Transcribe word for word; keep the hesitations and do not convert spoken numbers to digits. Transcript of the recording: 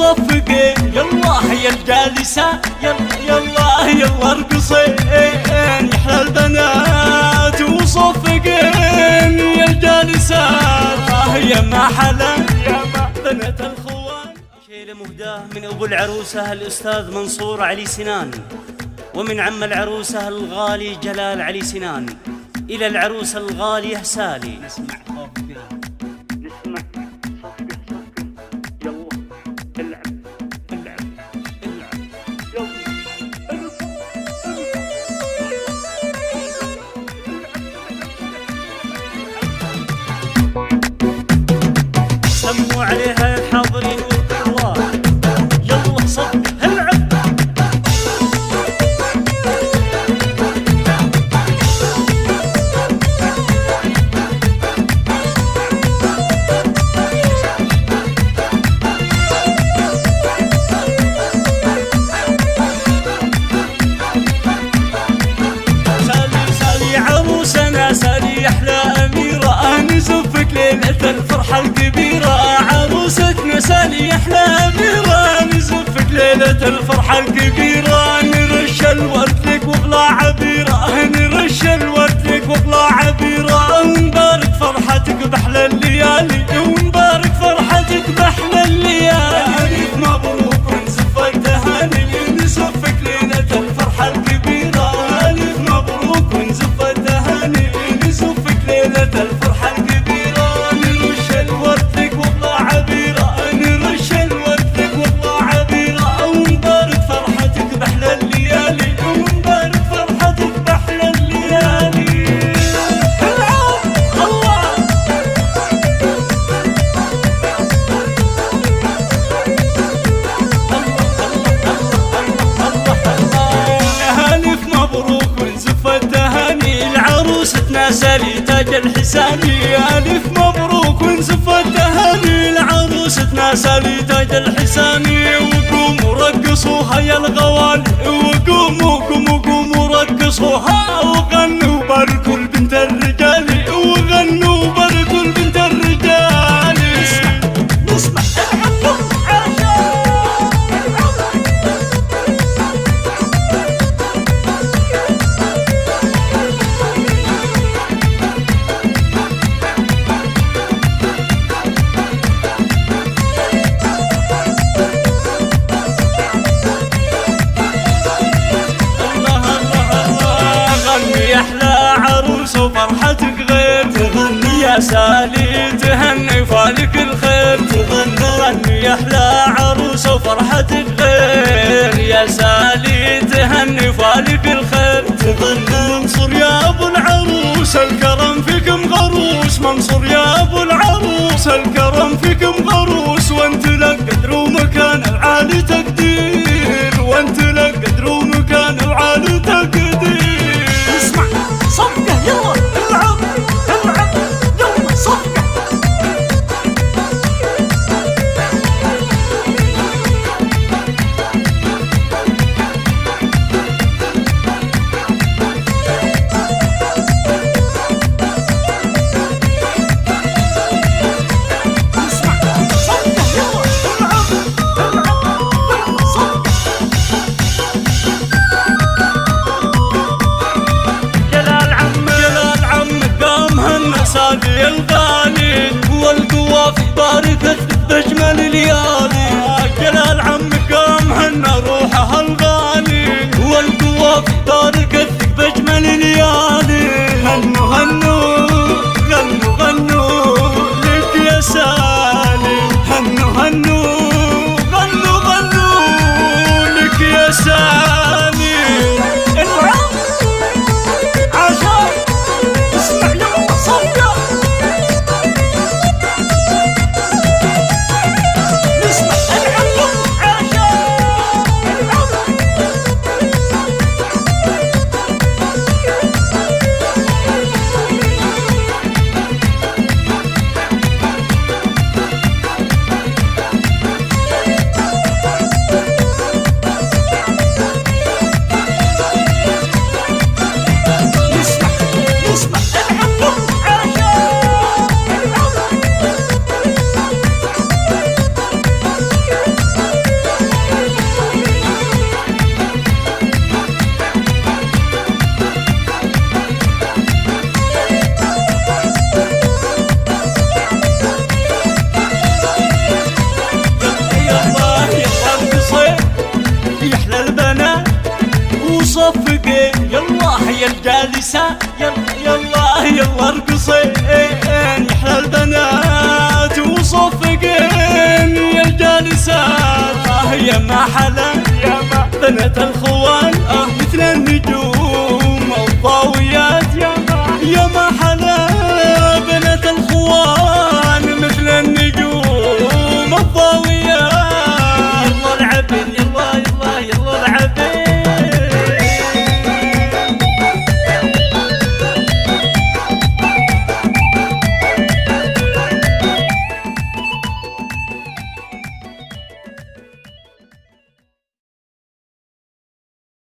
وصفقين، يلا يا الجالسات يلا يلا يلا ارقصين، يحلى البنات وصفقين يا الجالسات، آه يا ما حلا يا ما بنات الخوان. شيلة مهداه من ابو العروسة الاستاذ منصور علي سنان، ومن عم العروسة الغالي جلال علي سنان، الى العروسة الغالية سالي. نسمع صفقة نسمع صفقة صفقة، يلا العب العب العب يلا سموا عليها الحاضرين والله، يلا صفقة العب. سالي احلى اميره، نزفك ليله الفرحه الكبيره، عروستنا سالي احلى اميره، نزفك ليله الفرحه الكبيره، نرش الورد لك واغلى عبيره، نرش الورد لك واغلى عبيره، ونبارك فرحتك باحلى الليالي، ونبارك فرحتك باحلى الليالي، الف مبروك ونزف التهاني، نزفك ليله الفرحه الكبيره، الف مبروك ونزف التهاني، ليلة الفرحة الكبيرة، نرش الورد لك واغلى عبيرة، نرش الورد لك واغلى عبيرة، ونبارك فرحتك باحلى الليالي، ونبارك فرحتك باحلى الليالي. العب الله ألف مبروك ونزف التهاني، العروستنا سالي تاج الحساني، ألف مبروك ونزف التهاني، العروستنا سالي تاج الحساني، وقوموا رقصوها يا الغوالي، وقوموا قوموا قوموا رقصوها، وغنوا باركوا البنت الرجالي، وغنوا باركوا البنت الرجالي. نسمع نسمع وفرحتك غير، تغني يا سالي تهني فالك الخير، تغني يا احلى عروسه وفرحتك غير، يا سالي تهني فالك الخير، تغني منصور يا ابو العروس الكرم فيكم غروس، منصور يا ابو العروس الكرم فيكم غروس، وانت لك قدر ومكان العالي تقدير، وانت لك قدر ومكان العالي تقدير. اسمع صفقة يلا العب العب يلا صفقة. اسمع صفقة يلا العب العب الجالسات يلا يلا يلا ارقصين يحلى البنات وصفقين يا الجالسات. آه يا ما حلا يا ما بنات الخوان آه مثل النجوم